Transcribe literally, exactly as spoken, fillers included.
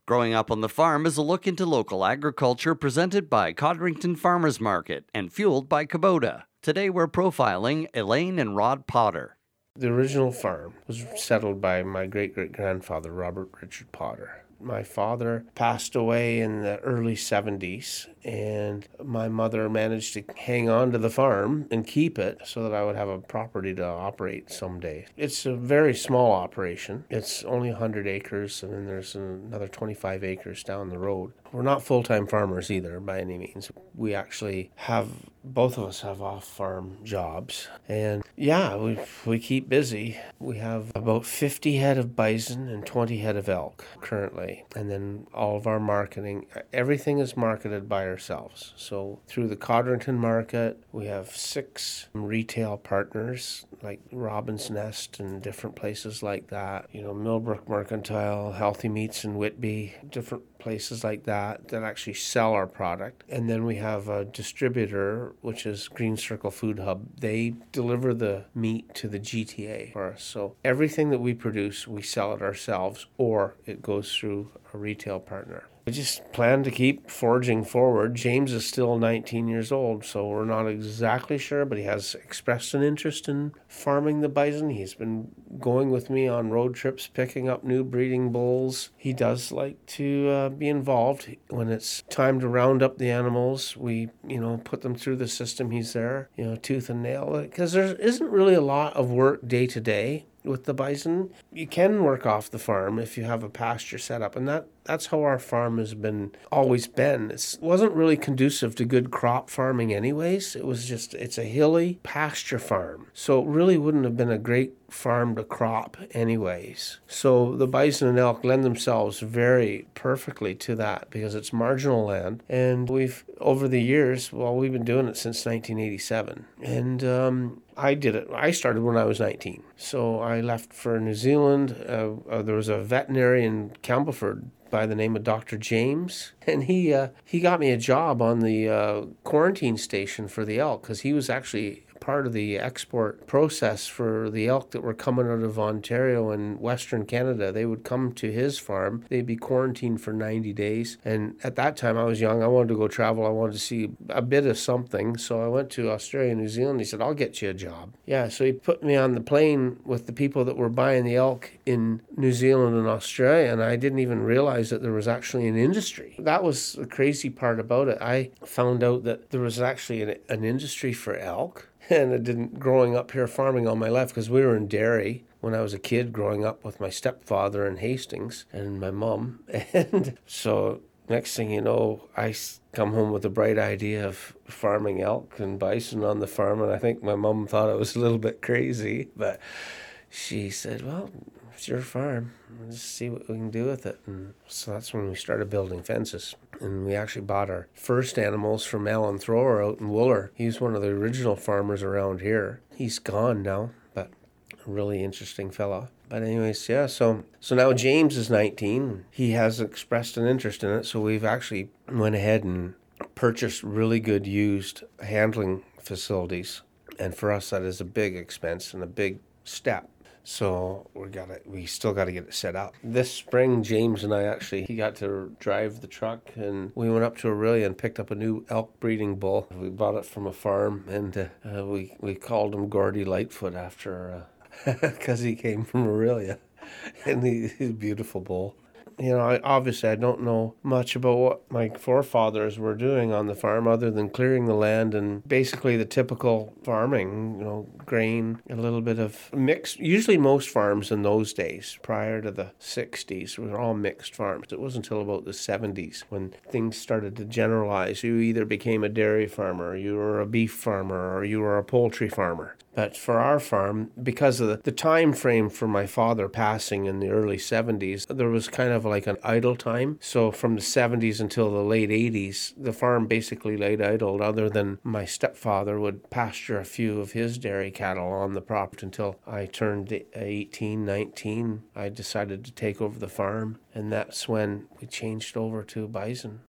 Growing Up on the Farm is a look into local agriculture presented by Codrington Farmers Market and fueled by Kubota. Today we're profiling Elaine and Rod Potter. The original farm was settled by my great-great-grandfather, Robert Richard Potter. My father passed away in the early seventies, and my mother managed to hang on to the farm and keep it so that I would have a property to operate someday. It's a very small operation. It's only one hundred acres, and then there's another twenty-five acres down the road. We're not full-time farmers either, by any means. We actually have, both of us have off-farm jobs. And yeah, we we keep busy. We have about fifty head of bison and twenty head of elk currently. And then all of our marketing, everything is marketed by ourselves. So through the Codrington Market, we have six retail partners like Robin's Nest and different places like that. You know, Millbrook Mercantile, Healthy Meats in Whitby, different places like that that actually sell our product. And then we have a distributor, which is Green Circle Food Hub. They deliver the meat to the G T A for us. So everything that we produce, we sell it ourselves, or it goes through a retail partner. I just plan to keep forging forward. James is still nineteen years old, so we're not exactly sure, but he has expressed an interest in farming the bison. He's been going with me on road trips, picking up new breeding bulls. He does like to uh, be involved. When it's time to round up the animals, we, you know, put them through the system. He's there, you know, tooth and nail, because there isn't really a lot of work day to day with the bison. You can work off the farm if you have a pasture set up, and that that's how our farm has been always been. It wasn't really conducive to good crop farming anyways. It was just, it's a hilly pasture farm, so it really wouldn't have been a great farm to crop anyways. So the bison and elk lend themselves very perfectly to that because it's marginal land. And we've, over the years, well, we've been doing it since nineteen eighty-seven. And um, I did it. I started when I was nineteen. So I left for New Zealand. Uh, uh, there was a veterinary in Campbellford by the name of Doctor James, and he uh, he got me a job on the uh, quarantine station for the elk because he was actually part of the export process for the elk that were coming out of Ontario and Western Canada. They would come to his farm. They'd be quarantined for ninety days. And at that time, I was young. I wanted to go travel. I wanted to see a bit of something. So I went to Australia and New Zealand. He said, I'll get you a job. Yeah, so he put me on the plane with the people that were buying the elk in New Zealand and Australia, and I didn't even realize that there was actually an industry. That was the crazy part about it. I found out that there was actually an, an industry for elk. And it didn't, growing up here farming all my life, because we were in dairy when I was a kid growing up with my stepfather in Hastings and my mom. And so next thing you know, I come home with a bright idea of farming elk and bison on the farm. And I think my mom thought it was a little bit crazy, but she said, well, it's your farm. Let's see what we can do with it. And so that's when we started building fences. And we actually bought our first animals from Alan Thrower out in Wooler. He's one of the original farmers around here. He's gone now, but a really interesting fellow. But anyways, yeah, so so now James is nineteen. He has expressed an interest in it, so we've actually went ahead and purchased really good used handling facilities. And for us, that is a big expense and a big step. So we got to we still got to get it set up. This spring, James and I actually, he got to drive the truck, and we went up to Aurelia and picked up a new elk breeding bull. We bought it from a farm, and uh, uh, we, we called him Gordy Lightfoot after, because uh, he came from Aurelia, and he, he's a beautiful bull. You know, I, obviously I don't know much about what my forefathers were doing on the farm other than clearing the land and basically the typical farming, you know, grain, a little bit of mixed. Usually most farms in those days, prior to the sixties, were all mixed farms. It wasn't until about the seventies when things started to generalize. You either became a dairy farmer, you were a beef farmer, or you were a poultry farmer. But for our farm, because of the, the time frame for my father passing in the early seventies, there was kind of like an idle time. So from the seventies until the late eighties, the farm basically laid idle, other than my stepfather would pasture a few of his dairy cattle on the property until I turned eighteen, nineteen. I decided to take over the farm, and that's when we changed over to bison.